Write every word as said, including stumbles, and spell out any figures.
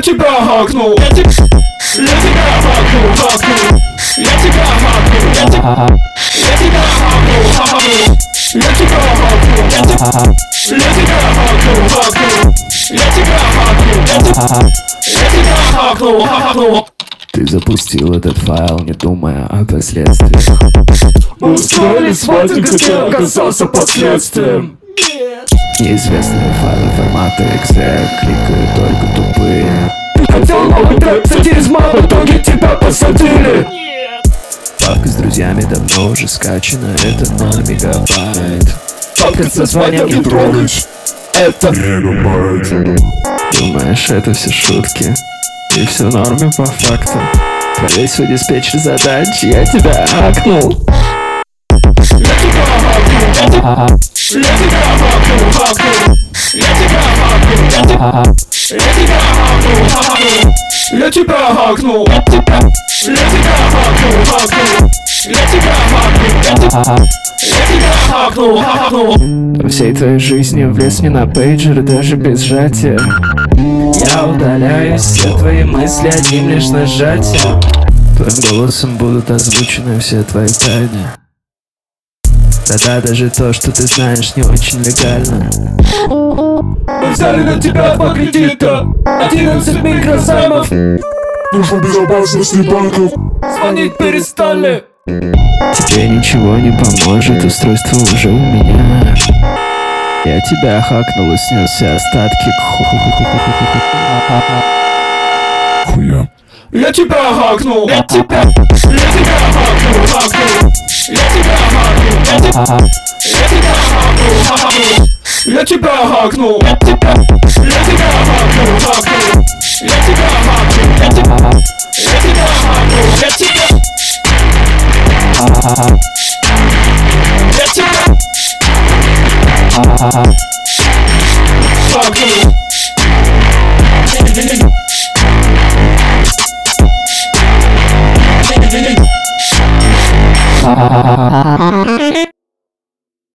тебя хакну, я тебя, я тебя хакну, хакну, я тебя хакну, я тебя, я тебя хакну, хакну, я тебя хакну, я тебя, я тебя хакну, хакну, я тебя хакну, я тебя, я тебя хакну, хакну. Ты запустил этот файл, не думая о последствиях. Мы устроили свадьбу, как я оказался последствием. Неизвестные файлы формата эксе, кликают только тупые. Ты хотел новый трек, сатиризма, в итоге тебя посадили. Папка с друзьями давно уже скачана, это ноль мегабайт. Папка с названием не трогать, это мегабайт. Думаешь, это все шутки? И все в норме по факту. Проверь свой диспетчер задач, я тебя хакнул. Я тебя хакну, я тебя, я тебя хакну, хакну, я тебя хакну, я тебя, я тебя хакну, хакну, я тебя хакну, я тебя, я тебя хакну, хакну, я тебя хакну, я тебя, я тебя хакну, хакну. Во всей твоей жизни влез мне на пейджер даже без сжатия. Я удаляю все твои мысли одним лишь нажатием. Твоим голосом будут озвучены все твои тайны. Да-да, даже то, что ты знаешь, не очень легально. Мы взяли на тебя два кредита, одиннадцать микрозаймов. Служба безопасности банков Звонить перестали. Тебе ничего не поможет, устройство уже у меня. Я тебя хакнул и снес все остатки. хуя. Я тебя хакну, я тебя, я тебя хакну, хакну, я тебя хакну, я тебя, я тебя хакну, хакну, я тебя хакну, я тебя, я тебя хакну, хакну, я тебя хакну, я тебя, я тебя хакну, я тебя, я тебя хакну. Ha ha ha ha ha.